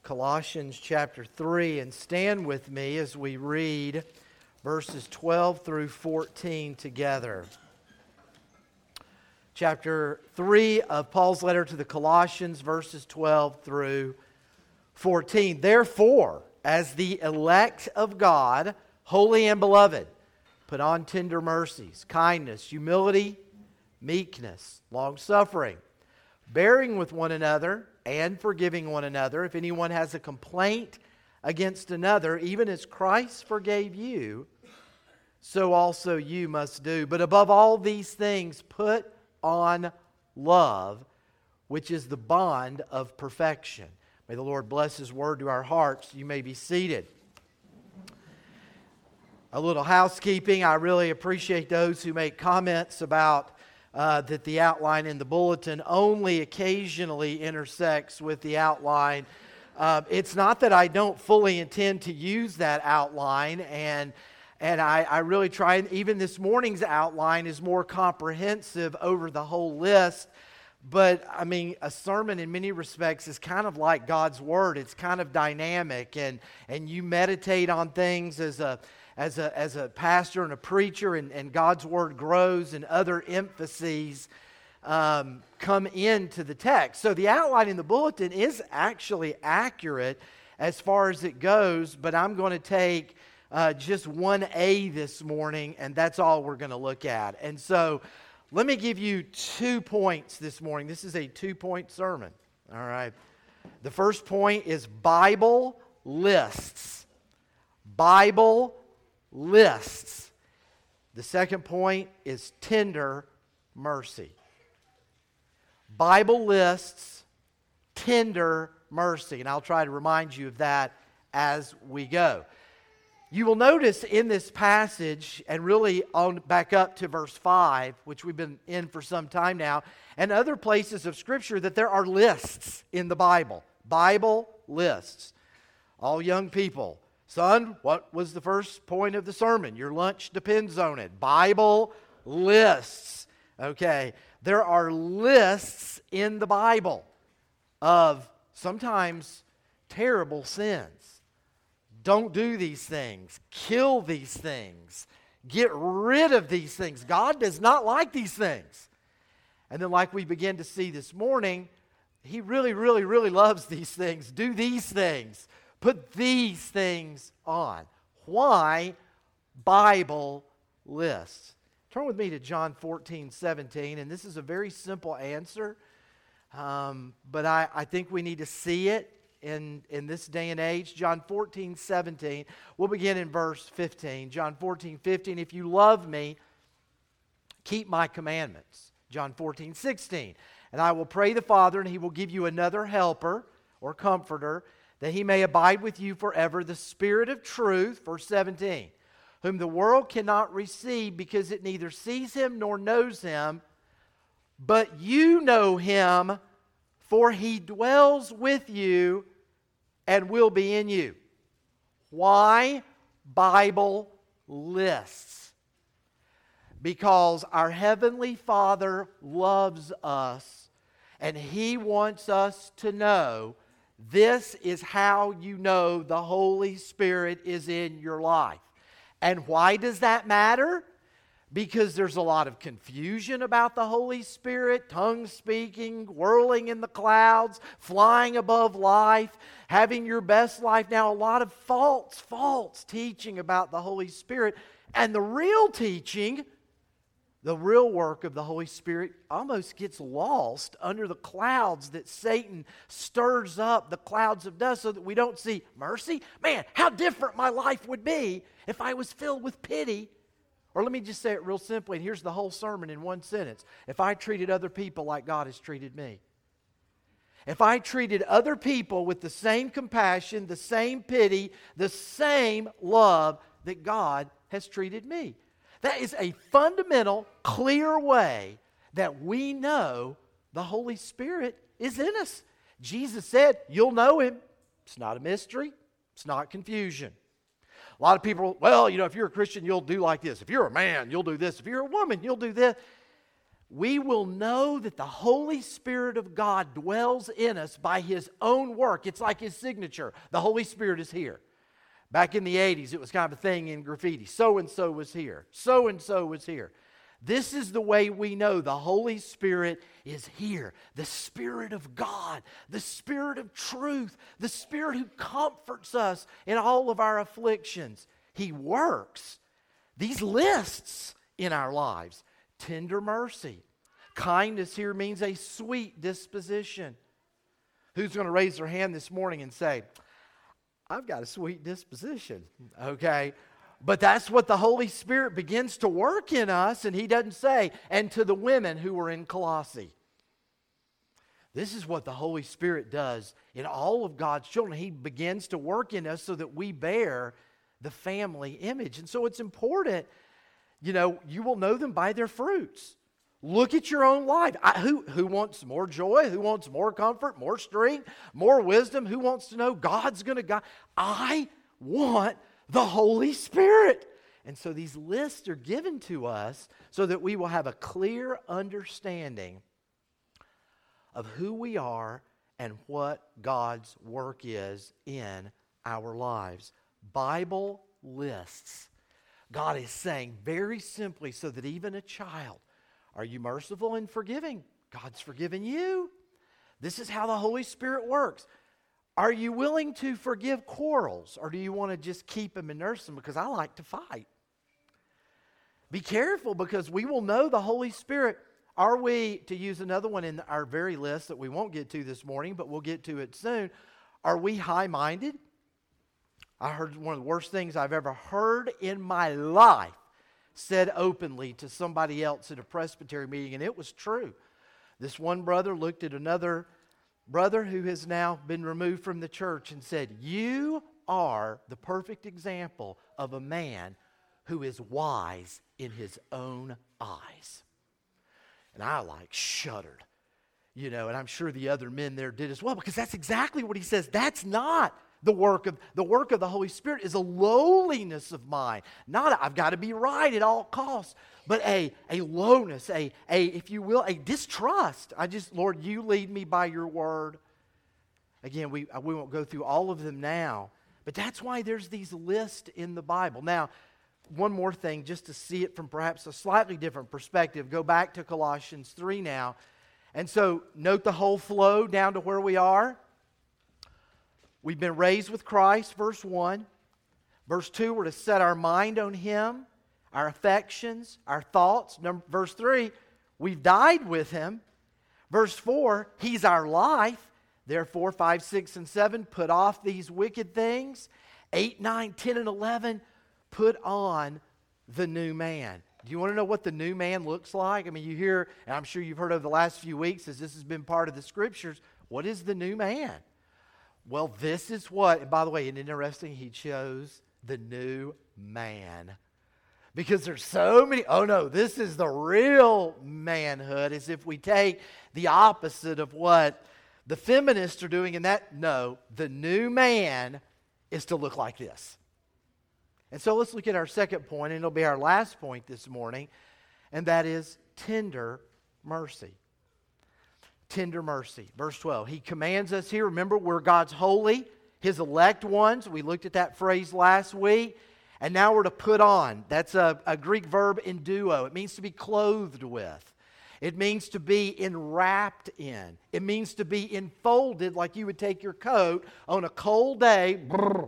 Colossians chapter 3 and stand with me as we read verses 12 through 14 together. Chapter 3 of Paul's letter to the Colossians, verses 12 through 14. Therefore, as the elect of God, holy and beloved, put on tender mercies, kindness, humility, meekness, long-suffering, bearing with one another and forgiving one another. If anyone has a complaint against another, even as Christ forgave you, so also you must do. But above all these things, put on love, which is the bond of perfection. May the Lord bless His word to our hearts. You may be seated. A little housekeeping. I really appreciate those who make comments about that the outline in the bulletin only occasionally intersects with the outline. It's not that I don't fully intend to use that outline, and I really try. Even this morning's outline is more comprehensive over the whole list. But, I mean, a sermon in many respects is kind of like God's Word. It's kind of dynamic, and you meditate on things as a pastor and a preacher, and God's Word grows and other emphases come into the text. So the outline in the bulletin is actually accurate as far as it goes, but I'm going to take just 1A this morning, and that's all we're going to look at. And so let me give you 2 points this morning. This is a 2-point sermon. All right. The first point is Bible lists. Bible lists. The second point is tender mercy. Bible lists, tender mercy. And I'll try to remind you of that as we go. You will notice in this passage, and really on back up to verse 5, which we've been in for some time now, and other places of Scripture, that there are lists in the Bible. Bible lists. All young people, son, what was the first point of the sermon? Your lunch depends on it. Bible lists. Okay, there are lists in the Bible of sometimes terrible sins. Don't do these things. Kill these things. Get rid of these things. God does not like these things. And then like we begin to see this morning, He really, really, really loves these things. Do these things. Put these things on. Why? Bible lists. Turn with me to John 14:17, and this is a very simple answer, but I think we need to see it in this day and age. John 14:17. We'll begin in verse 15. John 14:15. If you love me, keep my commandments. John 14:16. And I will pray the Father, and He will give you another helper or comforter, that He may abide with you forever, the Spirit of truth. Verse 17. Whom the world cannot receive, because it neither sees Him nor knows Him, but you know Him, for He dwells with you and will be in you. Why? Bible lists. Because our Heavenly Father loves us, and He wants us to know this is how you know the Holy Spirit is in your life. And why does that matter? Because there's a lot of confusion about the Holy Spirit, tongue speaking, whirling in the clouds, flying above life, having your best life. Now, a lot of false teaching about the Holy Spirit. And the real teaching, the real work of the Holy Spirit almost gets lost under the clouds that Satan stirs up, the clouds of dust, so that we don't see mercy. Man, how different my life would be if I was filled with pity. Or let me just say it real simply, and here's the whole sermon in one sentence. If I treated other people like God has treated me. If I treated other people with the same compassion, the same pity, the same love that God has treated me. That is a fundamental, clear way that we know the Holy Spirit is in us. Jesus said, you'll know Him. It's not a mystery. It's not confusion. A lot of people, well, if you're a Christian, you'll do like this. If you're a man, you'll do this. If you're a woman, you'll do this. we will know that the Holy Spirit of God dwells in us by His own work. It's like His signature. The Holy Spirit is here. Back in the 80s, it was kind of a thing in graffiti. So-and-so was here. So-and-so was here. This is the way we know the Holy Spirit is here. The Spirit of God, the Spirit of truth, the Spirit who comforts us in all of our afflictions. He works these lists in our lives. Tender mercy. Kindness here means a sweet disposition. Who's going to raise their hand this morning and say, I've got a sweet disposition, okay? But that's what the Holy Spirit begins to work in us, and He doesn't say, and to the women who were in Colossae. This is what the Holy Spirit does in all of God's children. He begins to work in us so that we bear the family image. And so it's important, you will know them by their fruits. Look at your own life. Who wants more joy? Who wants more comfort, more strength, more wisdom? Who wants to know God's going to guide? I want the Holy Spirit. And so these lists are given to us so that we will have a clear understanding of who we are and what God's work is in our lives. Bible lists. God is saying very simply so that even a child, are you merciful and forgiving? God's forgiven you. This is how the Holy Spirit works. Are you willing to forgive quarrels, or do you want to just keep them and nurse them? Because I like to fight. Be careful, because we will know the Holy Spirit. Are we, to use another one in our very list that we won't get to this morning, but we'll get to it soon, are we high-minded? I heard one of the worst things I've ever heard in my life said openly to somebody else at a presbytery meeting, and it was true. This one brother looked at another brother who has now been removed from the church and said, "You are the perfect example of a man who is wise in his own eyes." And I shuddered, and I'm sure the other men there did as well, because that's exactly what he says. That's not the work of the Holy Spirit. Is a lowliness of mind. Not I've got to be right at all costs, but a lowness, if you will, a distrust. Lord, you lead me by your word. Again, we won't go through all of them now, but that's why there's these lists in the Bible. Now, one more thing, just to see it from perhaps a slightly different perspective. Go back to Colossians 3 now. And so note the whole flow down to where we are. We've been raised with Christ, verse 1. Verse 2, we're to set our mind on Him, our affections, our thoughts. Verse 3, we've died with Him. Verse 4, He's our life. Therefore, 5, 6, and 7, put off these wicked things. 8, 9, 10, and 11, put on the new man. Do you want to know what the new man looks like? I mean, you hear, and I'm sure you've heard over the last few weeks as this has been part of the Scriptures, what is the new man? Well, this is what, and by the way, isn't it interesting? He chose the new man. Because there's so many, this is the real manhood, as if we take the opposite of what the feminists are doing in that. No, the new man is to look like this. And so let's look at our second point, and it'll be our last point this morning, and that is tender mercy. Tender mercy. Verse 12. He commands us here. Remember, we're God's holy, His elect ones. We looked at that phrase last week. And now we're to put on. That's a Greek verb enduo. It means to be clothed with. It means to be enwrapped in. It means to be enfolded, like you would take your coat on a cold day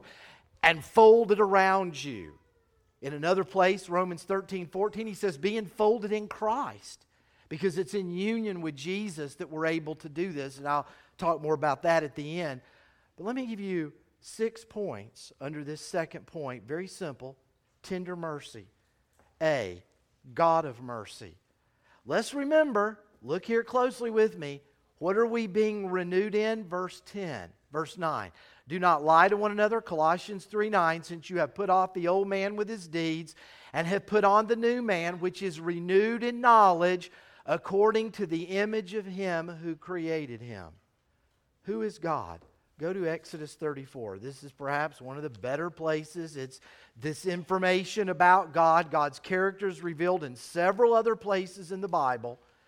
and fold it around you. In another place, Romans 13:14, he says, be enfolded in Christ. Because it's in union with Jesus that we're able to do this. And I'll talk more about that at the end. But let me give you 6 points under this second point. Very simple. Tender mercy. A, God of mercy. Let's remember, look here closely with me. What are we being renewed in? Verse 10. Verse 9. Do not lie to one another, Colossians 3:9, since you have put off the old man with his deeds and have put on the new man, which is renewed in knowledge according to the image of Him who created him. Who is God? Go to Exodus 34. This is perhaps one of the better places. It's this information about God. God's character is revealed in several other places in the Bible.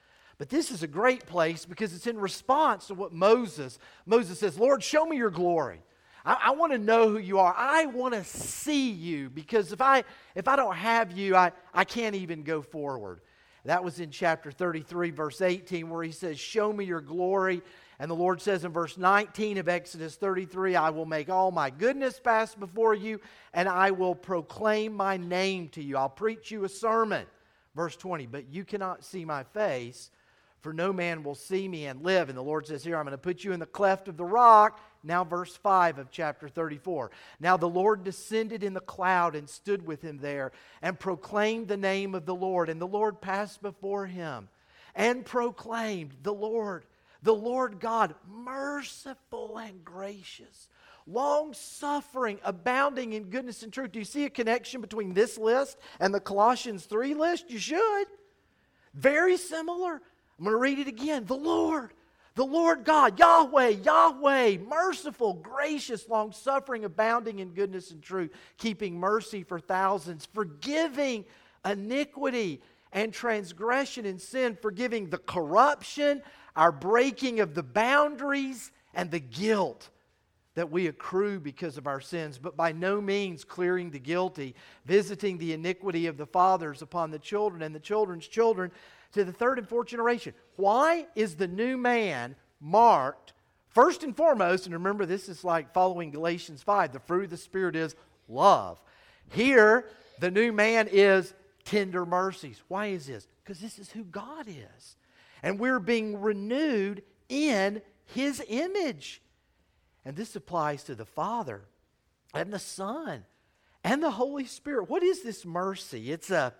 But this is a great place because it's in response to what Moses says, Lord, show me your glory. I want to know who you are. I want to see you, because if I don't have you, I can't even go forward. That was in chapter 33, verse 18, where he says, show me your glory. And the Lord says in verse 19 of Exodus 33, I will make all my goodness pass before you, and I will proclaim my name to you. I'll preach you a sermon. Verse 20, but you cannot see my face, for no man will see me and live. And the Lord says here, I'm going to put you in the cleft of the rock. Now verse 5 of chapter 34. Now the Lord descended in the cloud and stood with him there and proclaimed the name of the Lord. And the Lord passed before him and proclaimed, the Lord God, merciful and gracious, long-suffering, abounding in goodness and truth. Do you see a connection between this list and the Colossians 3 list? You should. Very similar. I'm going to read it again. The Lord God, Yahweh, merciful, gracious, long-suffering, abounding in goodness and truth, keeping mercy for thousands, forgiving iniquity and transgression and sin, forgiving the corruption, our breaking of the boundaries, and the guilt that we accrue because of our sins, but by no means clearing the guilty, visiting the iniquity of the fathers upon the children and the children's children, to the third and fourth generation. Why is the new man marked? First and foremost, and remember this is like following Galatians 5, the fruit of the Spirit is love. Here, the new man is tender mercies. Why is this? Because this is who God is. And we're being renewed in His image. And this applies to the Father and the Son and the Holy Spirit. What is this mercy? It's a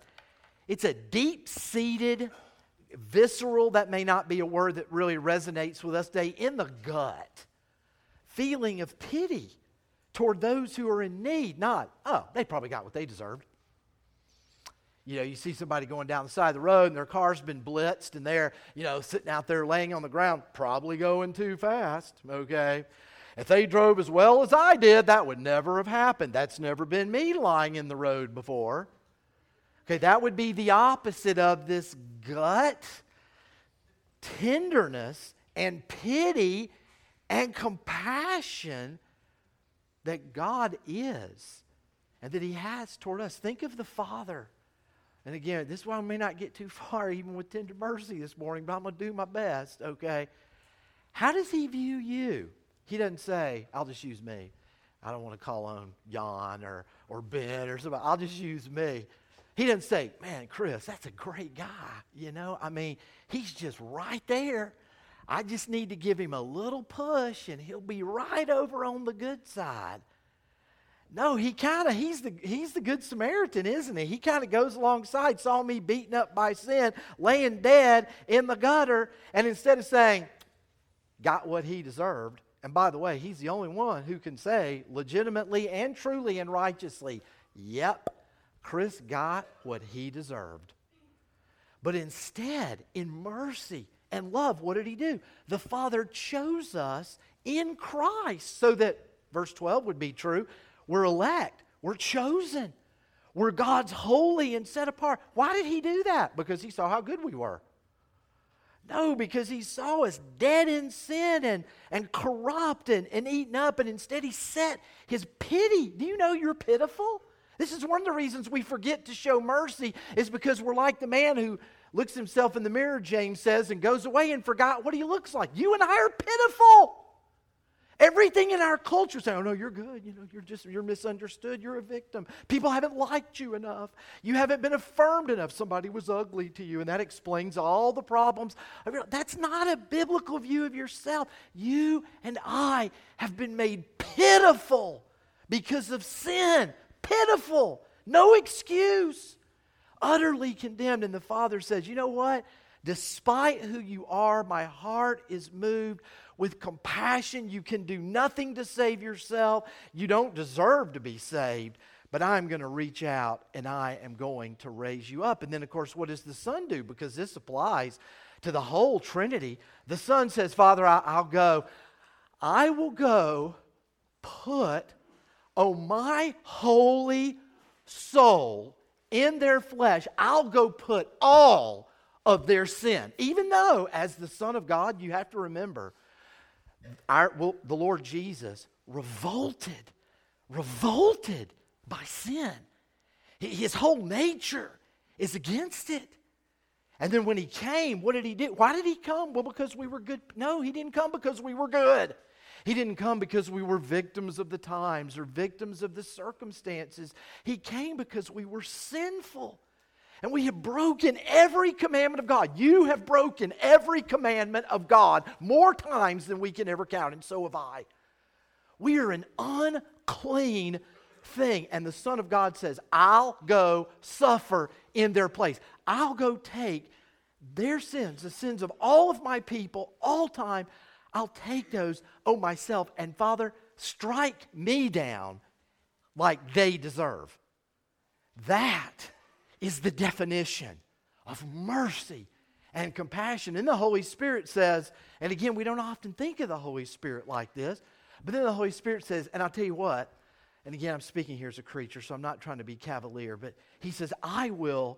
deep-seated, visceral, that may not be a word that really resonates with us today, in the gut feeling of pity toward those who are in need. Not, oh, they probably got what they deserved. You know, you see somebody going down the side of the road and their car's been blitzed and they're, sitting out there laying on the ground, probably going too fast, okay? If they drove as well as I did, that would never have happened. That's never been me lying in the road before. Okay, that would be the opposite of this gut tenderness and pity and compassion that God is and that He has toward us. Think of the Father. And again, this is why I may not get too far even with tender mercy this morning, but I'm going to do my best, okay? How does He view you? He doesn't say, I'll just use me. I don't want to call on Jan or Ben or somebody. I'll just use me. He doesn't say, man, Chris, that's a great guy, he's just right there. I just need to give him a little push and he'll be right over on the good side. No, he's the good Samaritan, isn't he? He kind of goes alongside, saw me beaten up by sin, laying dead in the gutter, and instead of saying, got what he deserved, and by the way, he's the only one who can say legitimately and truly and righteously, yep, Chris got what he deserved. But instead, in mercy and love, what did He do? The Father chose us in Christ so that, verse 12 would be true, we're elect, we're chosen, we're God's holy and set apart. Why did He do that? Because He saw how good we were. No, because He saw us dead in sin and corrupt and eaten up, and instead He set His pity. Do you know you're pitiful? This is one of the reasons we forget to show mercy, is because we're like the man who looks himself in the mirror, James says, and goes away and forgot what he looks like. You and I are pitiful. Everything in our culture saying, oh no, you're good, you're misunderstood, you're a victim. People haven't liked you enough. You haven't been affirmed enough. Somebody was ugly to you, and that explains all the problems. That's not a biblical view of yourself. You and I have been made pitiful because of sin. Pitiful. No excuse. Utterly condemned. And the Father says, you know what? Despite who you are, my heart is moved with compassion. You can do nothing to save yourself. You don't deserve to be saved. But I'm going to reach out and I am going to raise you up. And then, of course, what does the Son do? Because this applies to the whole Trinity. The Son says, Father, I'll go. I will go put my holy soul in their flesh. I'll go put all of their sin. Even though, as the Son of God, you have to remember, the Lord Jesus revolted by sin. His whole nature is against it. And then when he came, what did he do? Why did he come? Well, because we were good. No, he didn't come because we were good. He didn't come because we were victims of the times or victims of the circumstances. He came because we were sinful. And we have broken every commandment of God. You have broken every commandment of God more times than we can ever count, and so have I. We are an unclean thing. And the Son of God says, I'll go suffer in their place. I'll go take their sins, the sins of all of my people, all time. I'll take those, myself. And Father, strike me down like they deserve. That is the definition of mercy and compassion. And the Holy Spirit says, and again, we don't often think of the Holy Spirit like this, but then the Holy Spirit says, and I'll tell you what, and again, I'm speaking here as a creature, so I'm not trying to be cavalier, but he says, I will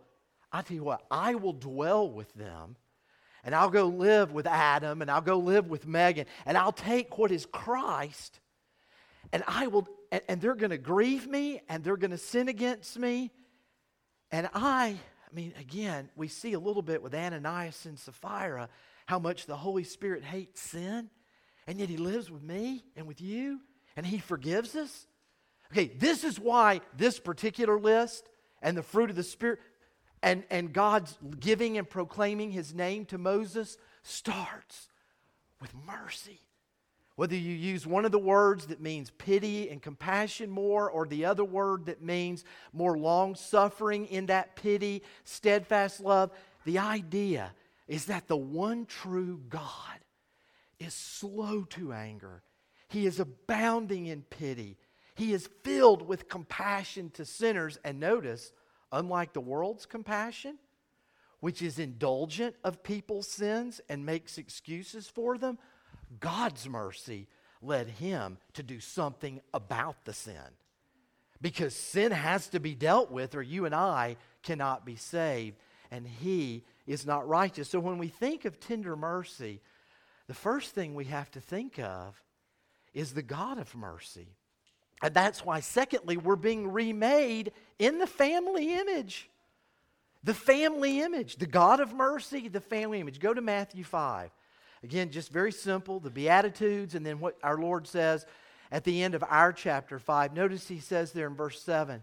dwell with them, and I'll go live with Adam, and I'll go live with Megan, and I'll take what is Christ, and and they're going to grieve me, and they're going to sin against me, and I mean, again, we see a little bit with Ananias and Sapphira how much the Holy Spirit hates sin, and yet he lives with me and with you, and he forgives us. Okay, this is why this particular list and the fruit of the Spirit and God's giving and proclaiming his name to Moses starts with mercy. Whether you use one of the words that means pity and compassion more, or the other word that means more long-suffering in that pity, steadfast love, the idea is that the one true God is slow to anger. He is abounding in pity. He is filled with compassion to sinners. And notice, unlike the world's compassion, which is indulgent of people's sins and makes excuses for them, God's mercy led him to do something about the sin. Because sin has to be dealt with, or you and I cannot be saved. And he is not righteous. So when we think of tender mercy, the first thing we have to think of is the God of mercy. And that's why, secondly, we're being remade in the family image. The family image. The God of mercy, the family image. Go to Matthew 5. Again, just very simple, the Beatitudes, and then what our Lord says at the end of our chapter 5. Notice he says there in verse 7,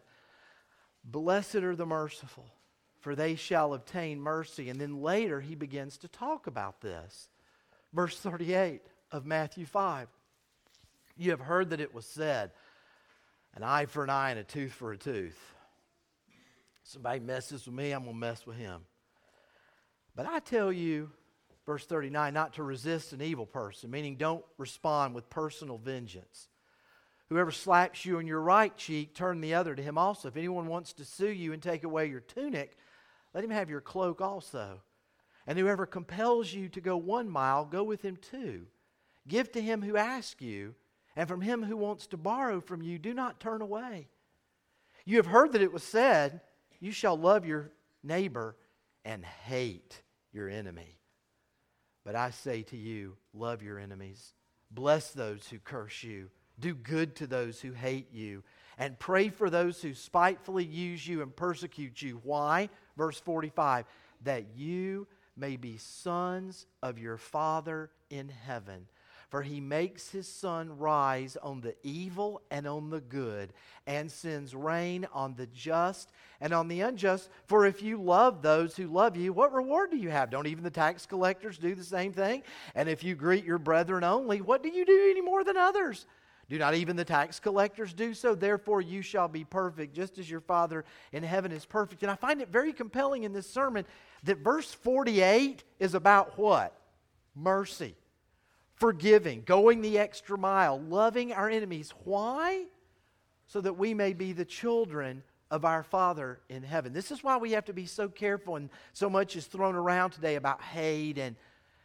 Blessed are the merciful, for they shall obtain mercy. And then later he begins to talk about this. Verse 38 of Matthew 5. You have heard that it was said, an eye for an eye and a tooth for a tooth. Somebody messes with me, I'm going to mess with him. But I tell you, verse 39, not to resist an evil person, meaning don't respond with personal vengeance. Whoever slaps you on your right cheek, turn the other to him also. If anyone wants to sue you and take away your tunic, let him have your cloak also. And whoever compels you to go 1 mile, go with him 2. Give to him who asks you, and from him who wants to borrow from you, do not turn away. You have heard that it was said, you shall love your neighbor and hate your enemy. But I say to you, love your enemies. Bless those who curse you. Do good to those who hate you. And pray for those who spitefully use you and persecute you. Why? Verse 45, that you may be sons of your Father in heaven. For he makes his sun rise on the evil and on the good, and sends rain on the just and on the unjust. For if you love those who love you, what reward do you have? Don't even the tax collectors do the same thing? And if you greet your brethren only, what do you do any more than others? Do not even the tax collectors do so? Therefore you shall be perfect, just as your Father in heaven is perfect. And I find it very compelling in this sermon that verse 48 is about what? Mercy. Forgiving, going the extra mile, loving our enemies. Why? So that we may be the children of our Father in heaven. This is why we have to be so careful, and so much is thrown around today about hate. And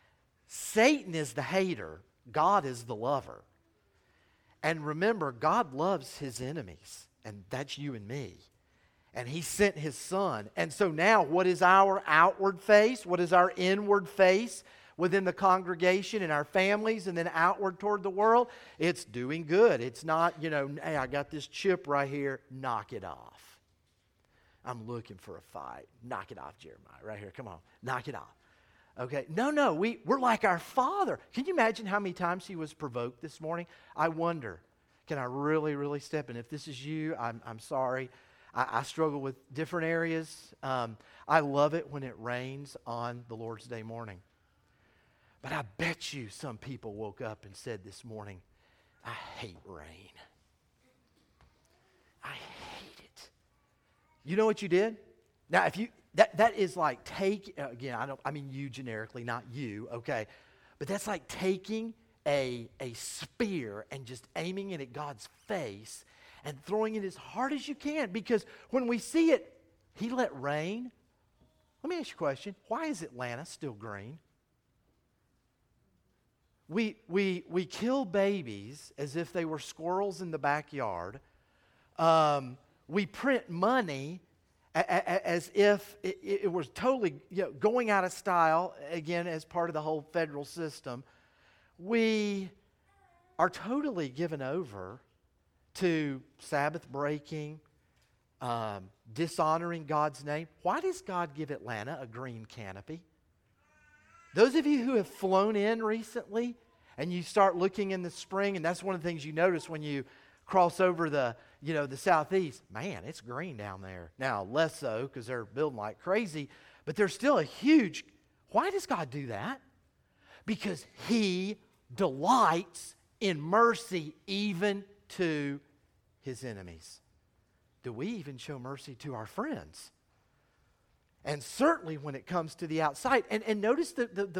Satan is the hater. God is the lover. And remember, God loves his enemies, and that's you and me. And he sent his Son. And so now, what is our outward face? What is our inward face within the congregation and our families and then outward toward the world? It's doing good. It's not, hey, I got this chip right here. Knock it off. I'm looking for a fight. Knock it off, Jeremiah. Right here. Come on. Knock it off. Okay. No. We're like our Father. Can you imagine how many times he was provoked this morning? I wonder, can I really, really step in? If this is you, I'm sorry. I struggle with different areas. I love it when it rains on the Lord's Day morning. But I bet you some people woke up and said this morning, I hate rain. I hate it. You know what you did? Now, if you that is like I mean you generically, not you, okay? But that's like taking a spear and just aiming it at God's face and throwing it as hard as you can, because when we see it, he let rain. Let me ask you a question. Why is Atlanta still green? We kill babies as if they were squirrels in the backyard. We print money as if it was totally going out of style, again, as part of the whole federal system. We are totally given over to Sabbath breaking, dishonoring God's name. Why does God give Atlanta a green canopy? Those of you who have flown in recently and you start looking in the spring, and that's one of the things you notice when you cross over the southeast, man, it's green down there. Now, less so because they're building like crazy, but there's still a huge. Why does God do that? Because he delights in mercy even to his enemies. Do we even show mercy to our friends? And certainly when it comes to the outside. And notice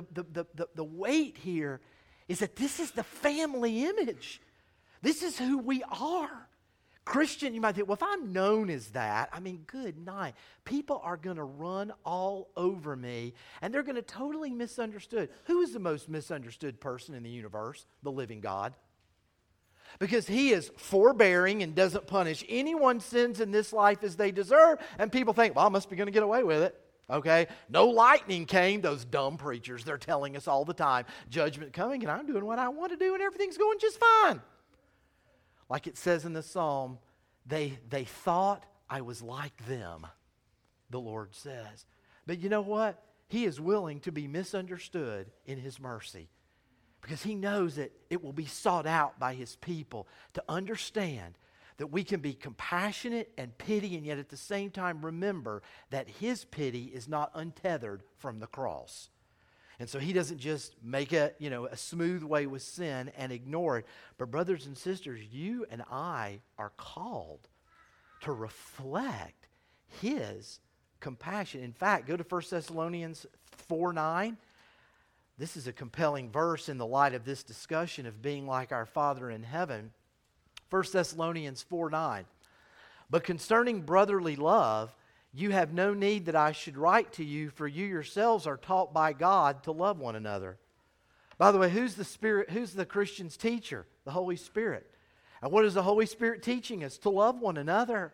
the weight here is that this is the family image. This is who we are. Christian, you might think, well, if I'm known as that, I mean, good night. People are going to run all over me, and they're going to totally misunderstood. Who is the most misunderstood person in the universe? The living God. Because he is forbearing and doesn't punish anyone's sins in this life as they deserve. And people think, well, I must be going to get away with it. Okay? No lightning came. Those dumb preachers, they're telling us all the time, judgment coming, and I'm doing what I want to do, and everything's going just fine. Like it says in the psalm, they thought I was like them, the Lord says. But you know what? He is willing to be misunderstood in his mercy, because he knows that it will be sought out by his people to understand that we can be compassionate and pity, and yet at the same time remember that his pity is not untethered from the cross. And so he doesn't just make a smooth way with sin and ignore it. But brothers and sisters, you and I are called to reflect his compassion. In fact, go to 1 Thessalonians 4:9. This is a compelling verse in the light of this discussion of being like our Father in heaven. 1 Thessalonians 4:9. But concerning brotherly love, you have no need that I should write to you, for you yourselves are taught by God to love one another. By the way, who's the Christian's teacher? The Holy Spirit. And what is the Holy Spirit teaching us? To love one another.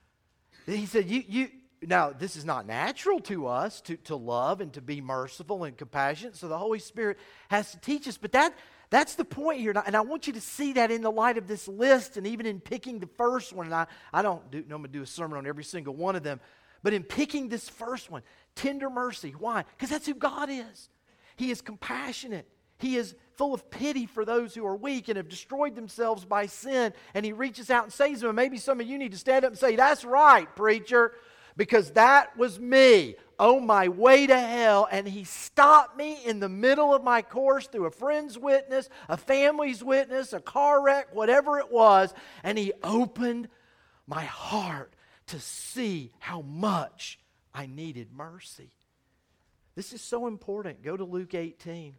He said, now, this is not natural to us to love and to be merciful and compassionate, so the Holy Spirit has to teach us. But that's the point here, and I want you to see that in the light of this list, and even in picking the first one. And I don't normally do a sermon on every single one of them, but in picking this first one, tender mercy. Why? Because that's who God is. He is compassionate. He is full of pity for those who are weak and have destroyed themselves by sin, and he reaches out and saves them. And maybe some of you need to stand up and say, that's right, preacher, because that was me on my way to hell, and he stopped me in the middle of my course through a friend's witness, a family's witness, a car wreck, whatever it was, and he opened my heart to see how much I needed mercy. This is so important. Go to Luke 18.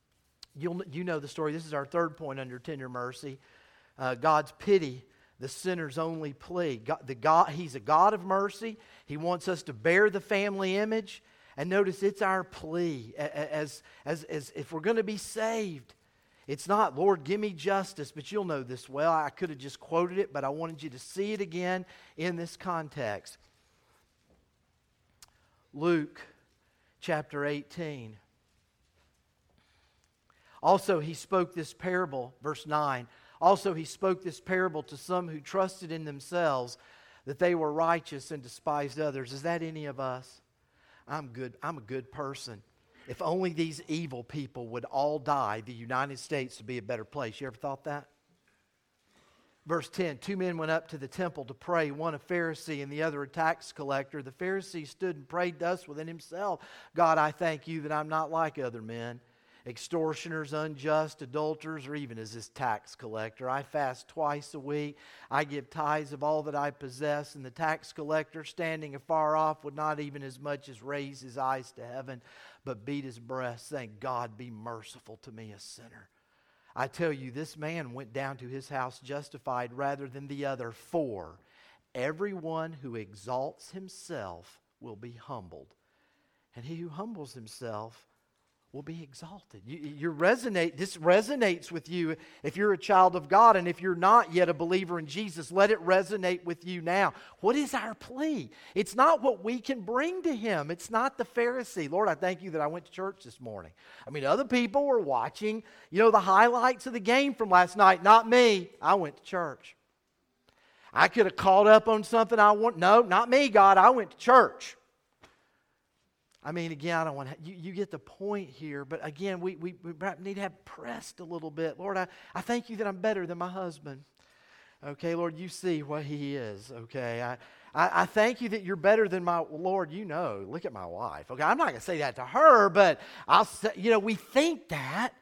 You know the story. This is our third point under tender mercy. God's pity, the sinner's only plea. He's a God of mercy. He wants us to bear the family image. And notice it's our plea as if we're going to be saved. It's not, Lord, give me justice, but you'll know this well. I could have just quoted it, but I wanted you to see it again in this context. Luke chapter 18. Also, he spoke this parable, verse 9. Also, he spoke this parable to some who trusted in themselves that they were righteous and despised others. Is that any of us? I'm good. I'm a good person. If only these evil people would all die, the United States would be a better place. You ever thought that? Verse 10, 2 men went up to the temple to pray, one a Pharisee and the other a tax collector. The Pharisee stood and prayed thus within himself, God, I thank you that I'm not like other men, extortioners, unjust, adulterers, or even as this tax collector. I fast twice a week. I give tithes of all that I possess. And the tax collector, standing afar off, would not even as much as raise his eyes to heaven, but beat his breast, saying, God, be merciful to me, a sinner. I tell you, this man went down to his house justified rather than the other. For everyone who exalts himself will be humbled, and he who humbles himself will be exalted. This resonates with you if you're a child of God, and if you're not yet a believer in Jesus, let it resonate with you now. What is our plea? It's not what we can bring to Him. It's not the Pharisee. Lord, I thank you that I went to church this morning. I mean, other people were watching, the highlights of the game from last night. Not me. I went to church. I could have caught up on something I want. No, not me, God. I went to church. I mean, again, I don't want to, you get the point here, but again, we need to have pressed a little bit. Lord, I thank you that I'm better than my husband. Okay, Lord, you see what he is, okay? I thank you that you're better than my, Lord, look at my wife. Okay, I'm not going to say that to her, but I'll say, we think that.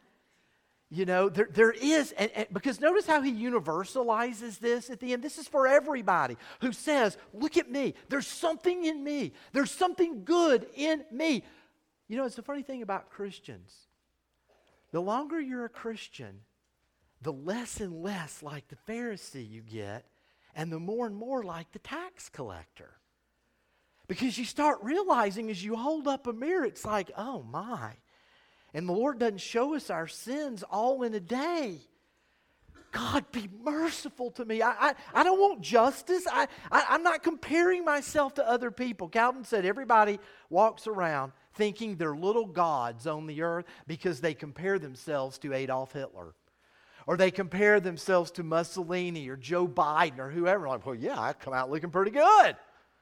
There is, and because notice how he universalizes this at the end. This is for everybody who says, look at me. There's something in me. There's something good in me. It's the funny thing about Christians. The longer you're a Christian, the less and less like the Pharisee you get, and the more and more like the tax collector. Because you start realizing as you hold up a mirror, it's like, oh my. And the Lord doesn't show us our sins all in a day. God, be merciful to me. I don't want justice. I'm not comparing myself to other people. Calvin said everybody walks around thinking they're little gods on the earth because they compare themselves to Adolf Hitler. Or they compare themselves to Mussolini or Joe Biden or whoever. Like, well, yeah, I come out looking pretty good.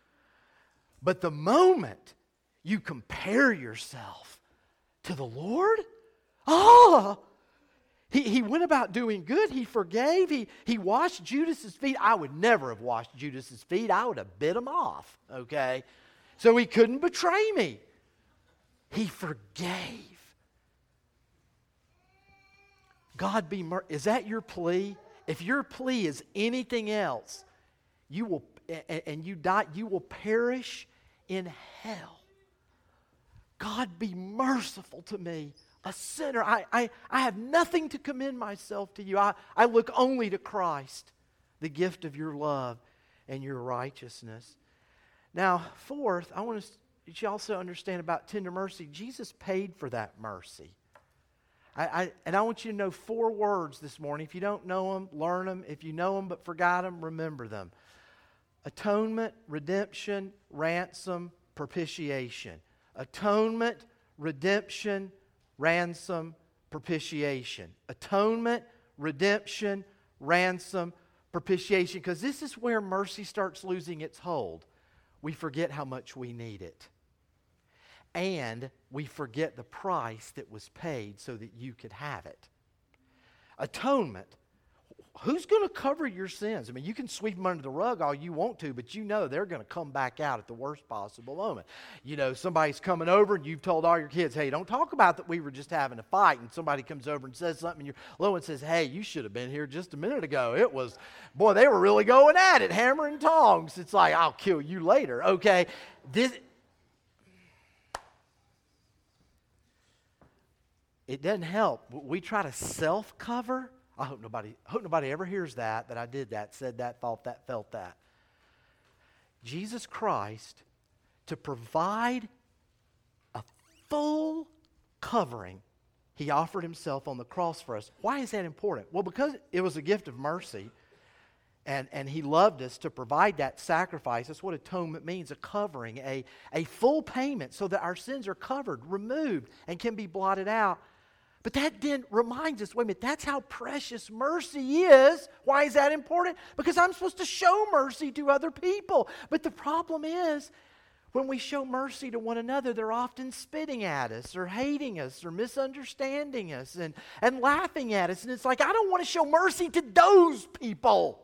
But the moment you compare yourself to the Lord? He went about doing good. He forgave. He washed Judas's feet. I would never have washed Judas's feet. I would have bit him off, okay? So he couldn't betray me. He forgave. God be merciful. Is that your plea? If your plea is anything else, you will, and you die, you will perish in hell. God, be merciful to me, a sinner. I have nothing to commend myself to you. I look only to Christ, the gift of your love and your righteousness. Now, fourth, I want you also understand about tender mercy. Jesus paid for that mercy. And I want you to know 4 words this morning. If you don't know them, learn them. If you know them but forgot them, remember them. Atonement, redemption, ransom, propitiation. Atonement, redemption, ransom, propitiation. Atonement, redemption, ransom, propitiation. Because this is where mercy starts losing its hold. We forget how much we need it. And we forget the price that was paid so that you could have it. Atonement. Who's going to cover your sins? I mean, you can sweep them under the rug all you want to, but they're going to come back out at the worst possible moment. Somebody's coming over and you've told all your kids, hey, don't talk about that we were just having a fight. And somebody comes over and says something and your little one says, hey, you should have been here just a minute ago. They were really going at it, hammer and tongs. It's like, I'll kill you later, okay? It doesn't help. We try to self-cover. I hope nobody ever hears that I did that, said that, thought that, felt that. Jesus Christ, to provide a full covering, He offered Himself on the cross for us. Why is that important? Well, because it was a gift of mercy. And he loved us to provide that sacrifice. That's what atonement means, a covering, a full payment so that our sins are covered, removed, and can be blotted out. But that then reminds us, wait a minute, that's how precious mercy is. Why is that important? Because I'm supposed to show mercy to other people. But the problem is, when we show mercy to one another, they're often spitting at us or hating us or misunderstanding us and laughing at us. And it's like, I don't want to show mercy to those people.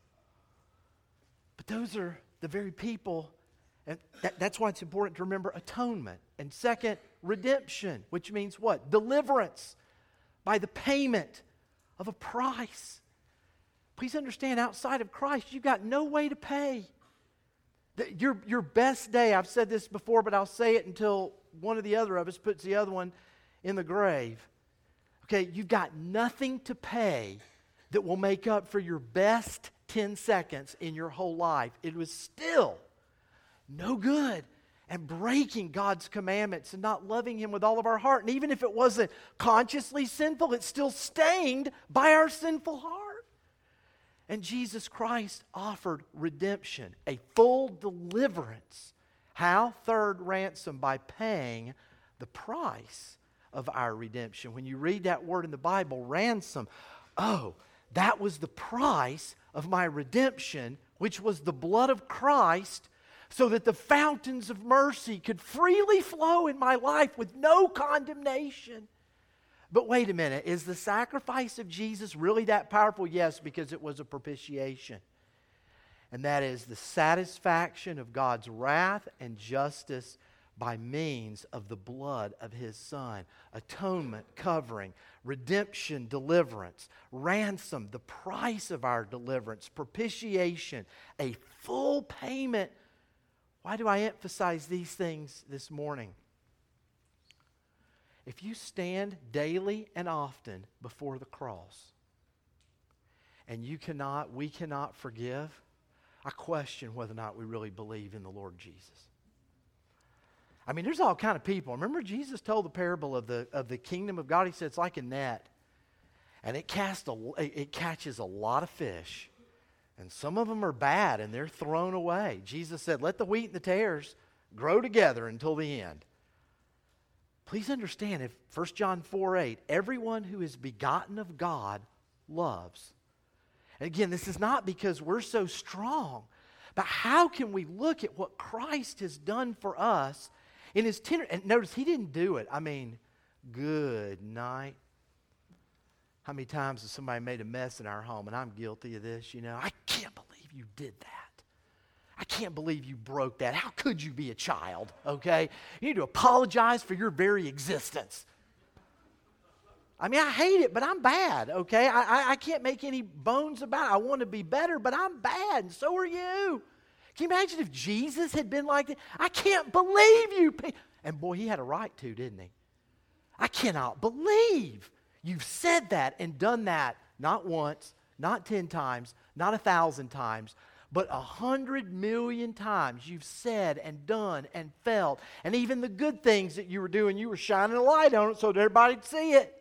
But those are the very people, and that's why it's important to remember atonement. And second, redemption, which means what? Deliverance by the payment of a price. Please understand, outside of Christ, you've got no way to pay. Your best day, I've said this before, but I'll say it until one or the other of us puts the other one in the grave. Okay, you've got nothing to pay that will make up for your best 10 seconds in your whole life. It was still no good and breaking God's commandments and not loving Him with all of our heart. And even if it wasn't consciously sinful, it's still stained by our sinful heart. And Jesus Christ offered redemption, a full deliverance. How? Third, ransom, by paying the price of our redemption. When you read that word in the Bible, ransom, oh, that was the price of my redemption, which was the blood of Christ, so that the fountains of mercy could freely flow in my life with no condemnation. But wait a minute, is the sacrifice of Jesus really that powerful? Yes, because it was a propitiation. And that is the satisfaction of God's wrath and justice by means of the blood of His Son. Atonement, covering, redemption, deliverance, ransom, the price of our deliverance, propitiation, a full payment. Why do I emphasize these things this morning? If you stand daily and often before the cross and we cannot forgive, I question whether or not we really believe in the Lord Jesus. I mean, there's all kind of people. Remember Jesus told the parable of the kingdom of God? He said it's like a net, and it catches a lot of fish, and some of them are bad, and they're thrown away. Jesus said, let the wheat and the tares grow together until the end. Please understand, if 1 John 4:8, everyone who is begotten of God loves. And again, this is not because we're so strong, but how can we look at what Christ has done for us in His tender... And notice, He didn't do it. I mean, good night. How many times has somebody made a mess in our home, and I'm guilty of this, you know? I can't believe you did that. I can't believe you broke that. How could you be a child, okay? You need to apologize for your very existence. I mean, I hate it, but I'm bad, okay? I can't make any bones about it. I want to be better, but I'm bad, and so are you. Can you imagine if Jesus had been like that? I can't believe you. And boy, He had a right to, didn't He? I cannot believe you've said that and done that not once, not 10 times, not 1,000 times, but 100 million times you've said and done and felt. And even the good things that you were doing, you were shining a light on it so that everybody would see it.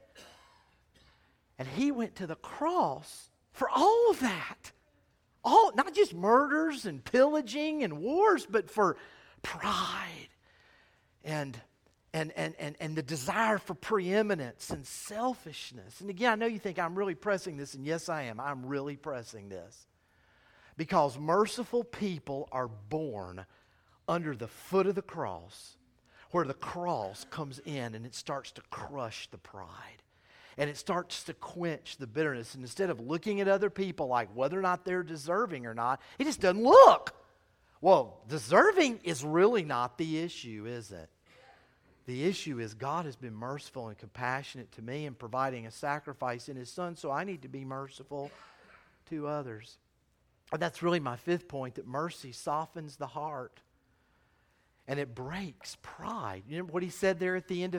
And He went to the cross for all of that. All, not just murders and pillaging and wars, but for pride and the desire for preeminence and selfishness. And again, I know you think I'm really pressing this, and yes, I am. I'm really pressing this. Because merciful people are born under the foot of the cross, where the cross comes in and it starts to crush the pride. And it starts to quench the bitterness. And instead of looking at other people like whether or not they're deserving or not, it just doesn't look. Well, deserving is really not the issue, is it? The issue is God has been merciful and compassionate to me in providing a sacrifice in His Son, so I need to be merciful to others. And that's really my fifth point, that mercy softens the heart and it breaks pride. You remember what He said there at the end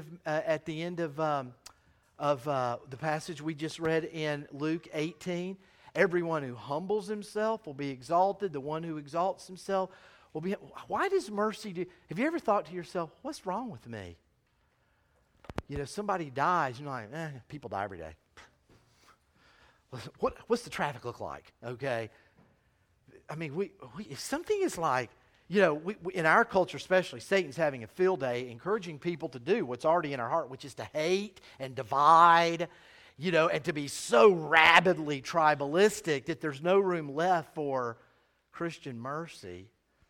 of the passage we just read in Luke 18? Everyone who humbles himself will be exalted. The one who exalts himself will be... Why does mercy do... Have you ever thought to yourself, what's wrong with me? You know, somebody dies, you're like, people die every day. What's the traffic look like? Okay. if something is like, we, in our culture especially, Satan's having a field day encouraging people to do what's already in our heart, which is to hate and divide, and to be so rabidly tribalistic that there's no room left for Christian mercy.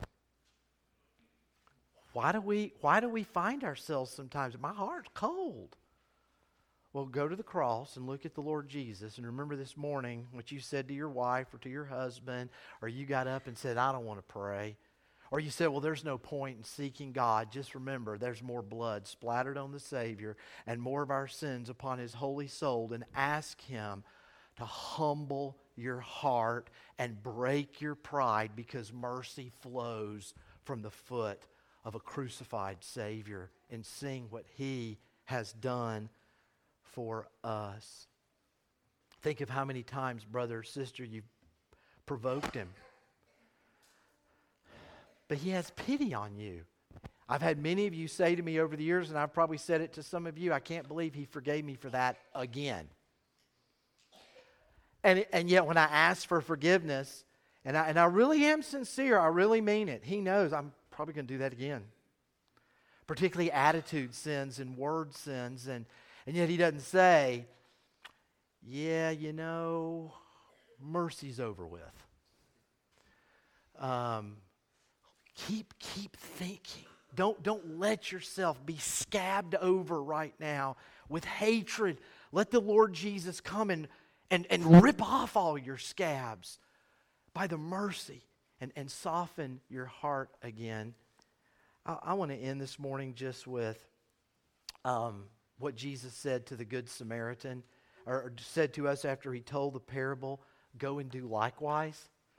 Why do we find ourselves sometimes, my heart's cold? Well, go to the cross and look at the Lord Jesus and remember this morning what you said to your wife or to your husband, or you got up and said, I don't want to pray. Or you said, well, there's no point in seeking God. Just remember, there's more blood splattered on the Savior and more of our sins upon His holy soul, and ask Him to humble your heart and break your pride, because mercy flows from the foot of a crucified Savior, and seeing what He has done for us. Think of how many times, brother or sister, you've provoked Him. But He has pity on you. I've had many of you say to me over the years, and I've probably said it to some of you, I can't believe He forgave me for that again. And yet when I ask for forgiveness, and I really am sincere, I really mean it, He knows I'm probably going to do that again. Particularly attitude sins and word sins. And yet He doesn't say, yeah, mercy's over with. Keep thinking. Don't let yourself be scabbed over right now with hatred. Let the Lord Jesus come and rip off all your scabs by the mercy and soften your heart again. I want to end this morning just with what Jesus said to the Good Samaritan, or said to us after He told the parable, go and do likewise.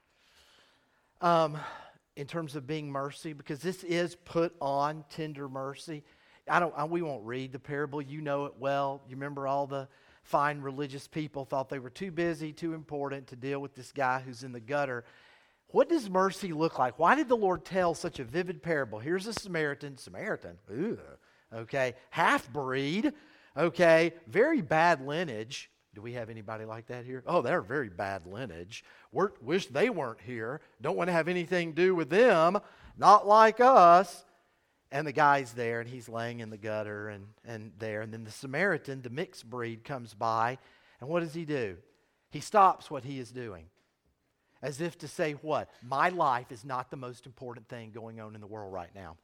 In terms of being mercy, because this is put on tender mercy. We won't read the parable. You know it well. You remember all the fine religious people thought they were too busy, too important to deal with this guy who's in the gutter. What does mercy look like? Why did the Lord tell such a vivid parable? Here's a Samaritan, okay, half-breed, okay, very bad lineage. Do we have anybody like that here? Oh, they're very bad lineage. Wish they weren't here. Don't want to have anything to do with them. Not like us. And the guy's there, and he's laying in the gutter and there. And then the Samaritan, the mixed breed, comes by. And what does he do? He stops what he is doing. As if to say what? My life is not the most important thing going on in the world right now.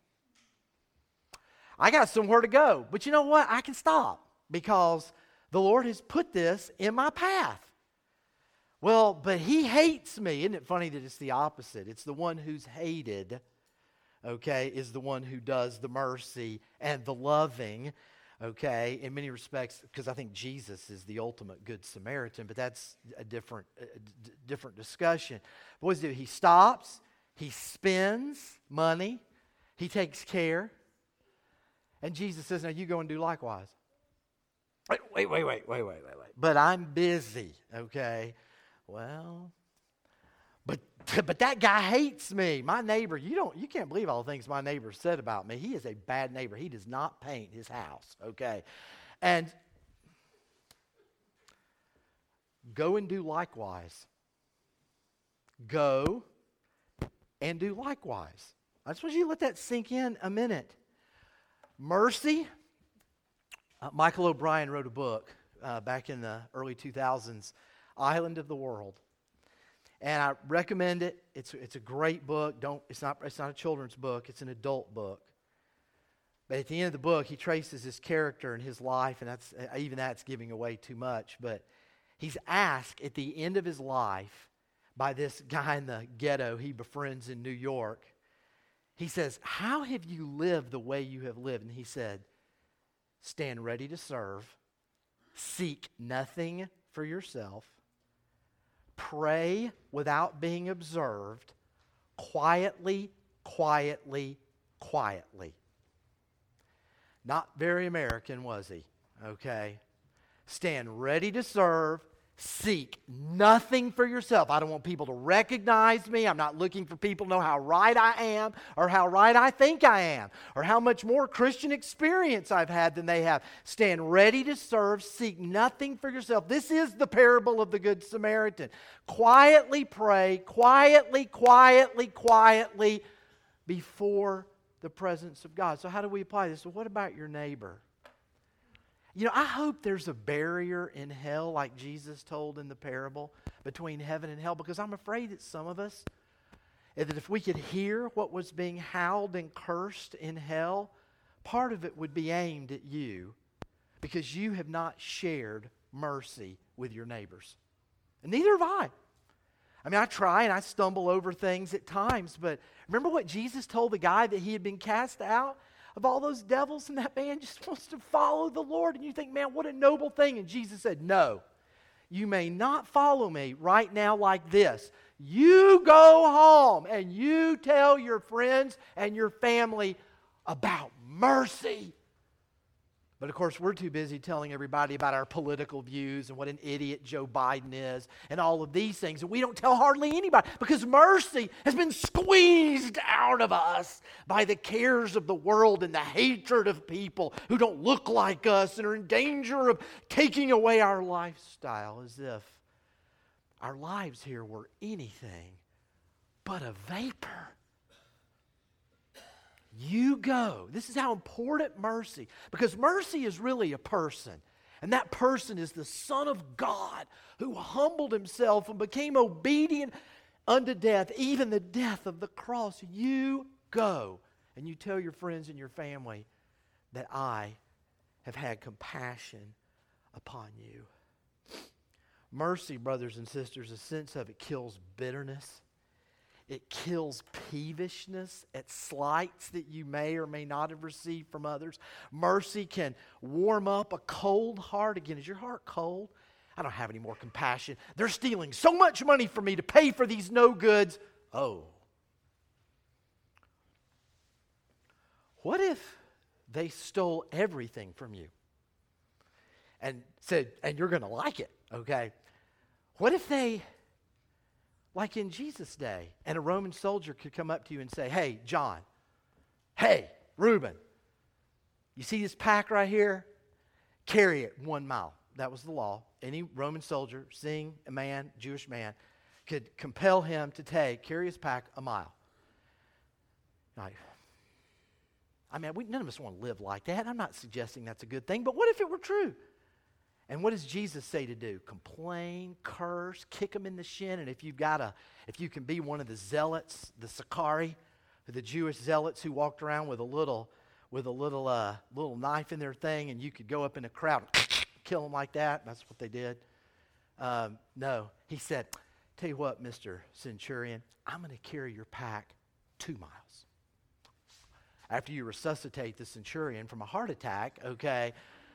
I got somewhere to go. But you know what? I can stop because the Lord has put this in my path. Well, but he hates me. Isn't it funny that it's the opposite? It's the one who's hated, okay, is the one who does the mercy and the loving, okay, in many respects, because I think Jesus is the ultimate Good Samaritan, but that's a different discussion. But what does he do? He stops, he spends money, he takes care, and Jesus says, now you go and do likewise. Wait. But I'm busy, okay? Well, but that guy hates me. My neighbor, you can't believe all the things my neighbor said about me. He is a bad neighbor. He does not paint his house, okay? And go and do likewise. Go and do likewise. I just want you to let that sink in a minute. Mercy. Michael O'Brien wrote a book back in the early 2000s, Island of the World. And I recommend it. It's a great book. It's not a children's book. It's an adult book. But at the end of the book, he traces his character and his life, and that's giving away too much. But he's asked at the end of his life by this guy in the ghetto he befriends in New York. He says, "How have you lived the way you have lived?" And he said, "Stand ready to serve, seek nothing for yourself, pray without being observed, quietly. Not very American, was he? Okay. Stand ready to serve, Seek nothing for yourself. I don't want people to recognize me. I'm not looking for people to know how right I am or how right I think I am or how much more Christian experience I've had than they have. Stand ready to serve. Seek nothing for yourself. This is the parable of the Good Samaritan. Quietly pray, quietly before the presence of God. So how do we apply this? So what about your neighbor? You know, I hope there's a barrier in hell like Jesus told in the parable between heaven and hell, because I'm afraid that some of us, that if we could hear what was being howled and cursed in hell, part of it would be aimed at you because you have not shared mercy with your neighbors. And neither have I. I mean, I try and I stumble over things at times, but remember what Jesus told the guy that he had been cast out of all those devils, and that man just wants to follow the Lord, and you think, man, what a noble thing. And Jesus said, no, you may not follow me right now like this. You go home and you tell your friends and your family about mercy. But of course, we're too busy telling everybody about our political views and what an idiot Joe Biden is and all of these things. And we don't tell hardly anybody because mercy has been squeezed out of us by the cares of the world and the hatred of people who don't look like us and are in danger of taking away our lifestyle, as if our lives here were anything but a vapor. You go. This is how important mercy, because mercy is really a person. And that person is the Son of God who humbled himself and became obedient unto death, even the death of the cross. You go and you tell your friends and your family that I have had compassion upon you. Mercy, brothers and sisters, a sense of it kills bitterness. It kills peevishness at slights that you may or may not have received from others. Mercy can warm up a cold heart. Again, is your heart cold? I don't have any more compassion. They're stealing so much money from me to pay for these no goods. Oh. What if they stole everything from you and said, and you're going to like it, okay? What if they, like in Jesus' day, and a Roman soldier could come up to you and say, hey, John, hey, Reuben, you see this pack right here? Carry it 1 mile. That was the law. Any Roman soldier, seeing a man, Jewish man, could compel him to carry his pack a mile. Like, I mean, none of us want to live like that. I'm not suggesting that's a good thing, but what if it were true? And what does Jesus say to do? Complain, curse, kick them in the shin. And if you can be one of the zealots, the Sicarii, the Jewish zealots who walked around with a little knife in their thing, and you could go up in a crowd and kill them like that. That's what they did. No, he said, tell you what, Mr. Centurion, I'm going to carry your pack 2 miles. After you resuscitate the centurion from a heart attack, okay,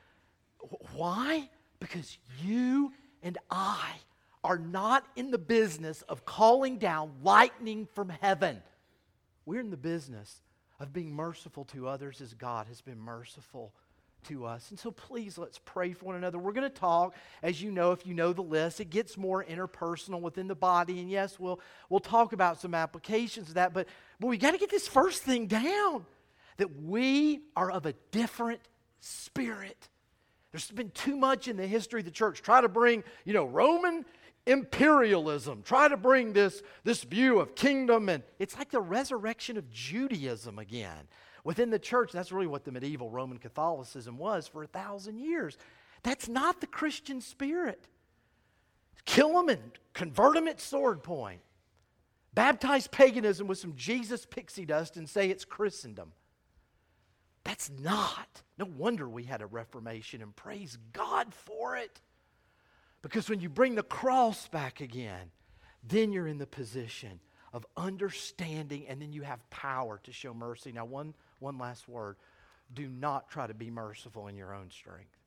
why? Because you and I are not in the business of calling down lightning from heaven. We're in the business of being merciful to others as God has been merciful to us. And so please, let's pray for one another. We're going to talk, as you know, if you know the list, it gets more interpersonal within the body. And yes, we'll talk about some applications of that. But we got to get this first thing down, that we are of a different spirit. There's been too much in the history of the church. Try to bring, Roman imperialism. Try to bring this view of kingdom. And it's like the resurrection of Judaism again within the church. That's really what the medieval Roman Catholicism was for 1,000 years. That's not the Christian spirit. Kill them and convert them at sword point. Baptize paganism with some Jesus pixie dust and say it's Christendom. That's not. No wonder we had a Reformation, and praise God for it. Because when you bring the cross back again, then you're in the position of understanding, and then you have power to show mercy. Now, one last word. Do not try to be merciful in your own strength.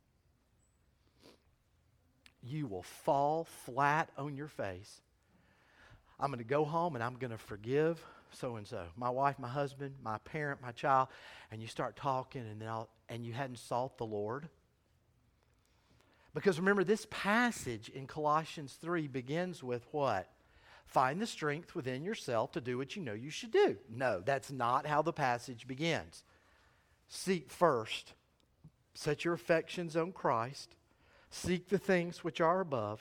You will fall flat on your face. I'm going to go home and I'm going to forgive so-and-so, my wife, my husband, my parent, my child, and you start talking and you hadn't sought the Lord. Because remember, this passage in Colossians 3 begins with what? Find the strength within yourself to do what you know you should do. No, that's not how the passage begins. Seek first. Set your affections on Christ. Seek the things which are above.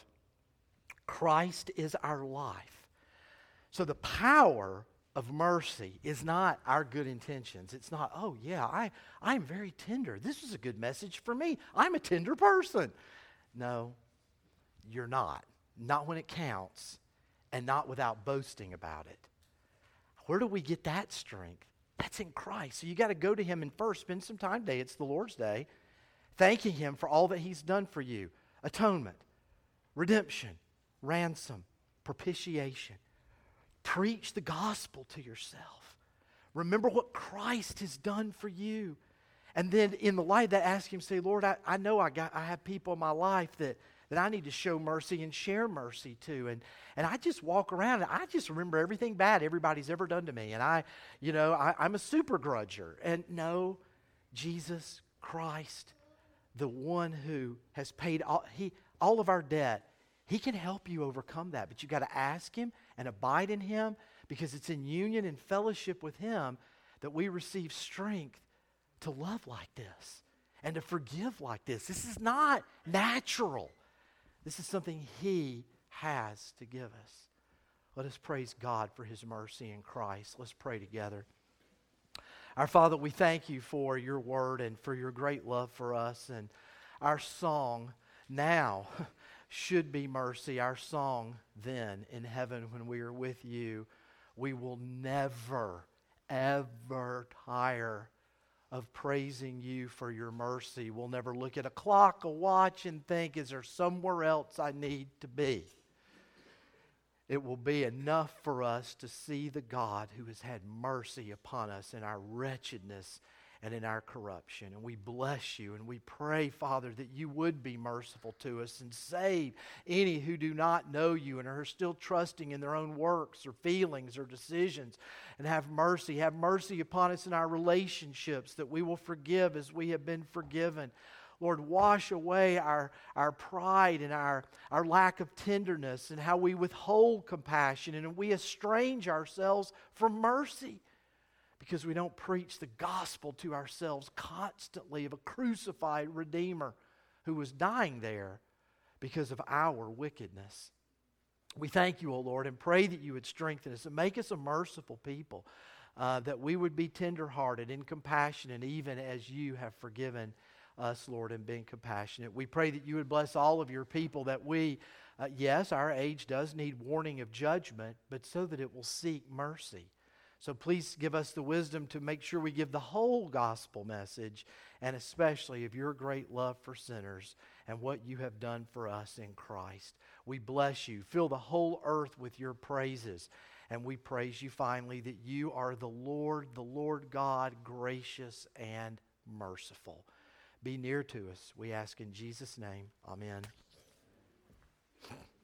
Christ is our life. So the power of mercy is not our good intentions. It's not, oh yeah, I'm very tender. This was a good message for me. I'm a tender person. No, you're not. Not when it counts, and not without boasting about it. Where do we get that strength? That's in Christ. So you got to go to Him and first spend some time today. It's the Lord's Day. Thanking Him for all that He's done for you. Atonement, redemption, ransom, propitiation. Preach the gospel to yourself. Remember what Christ has done for you. And then in the light of that, ask Him, say, Lord, I know I have people in my life that I need to show mercy and share mercy to. And I just walk around and I just remember everything bad everybody's ever done to me. And I'm a super grudger. And no, Jesus Christ, the one who has paid all of our debt, He can help you overcome that. But you've got to ask Him and abide in Him, because it's in union and fellowship with Him that we receive strength to love like this and to forgive like this. This is not natural. This is something He has to give us. Let us praise God for His mercy in Christ. Let's pray together. Our Father, we thank You for Your word and for Your great love for us. And our song now should be mercy. Our song then in heaven when we are with You, we will never, ever tire of praising You for Your mercy. We'll never look at a clock, a watch, and think, is there somewhere else I need to be? It will be enough for us to see the God who has had mercy upon us in our wretchedness and in our corruption. And we bless You and we pray, Father, that You would be merciful to us and save any who do not know You and are still trusting in their own works or feelings or decisions. And have mercy. Have mercy upon us in our relationships, that we will forgive as we have been forgiven. Lord, wash away our pride and our lack of tenderness and how we withhold compassion and we estrange ourselves from mercy because we don't preach the gospel to ourselves constantly of a crucified Redeemer who was dying there because of our wickedness. We thank You, O Lord, and pray that You would strengthen us and make us a merciful people, that we would be tenderhearted and compassionate even as You have forgiven us, Lord, and been compassionate. We pray that You would bless all of Your people, that we, yes, our age does need warning of judgment, but so that it will seek mercy. So please give us the wisdom to make sure we give the whole gospel message, and especially of Your great love for sinners and what You have done for us in Christ. We bless You. Fill the whole earth with Your praises. And we praise You finally that You are the Lord God, gracious and merciful. Be near to us, we ask in Jesus' name. Amen.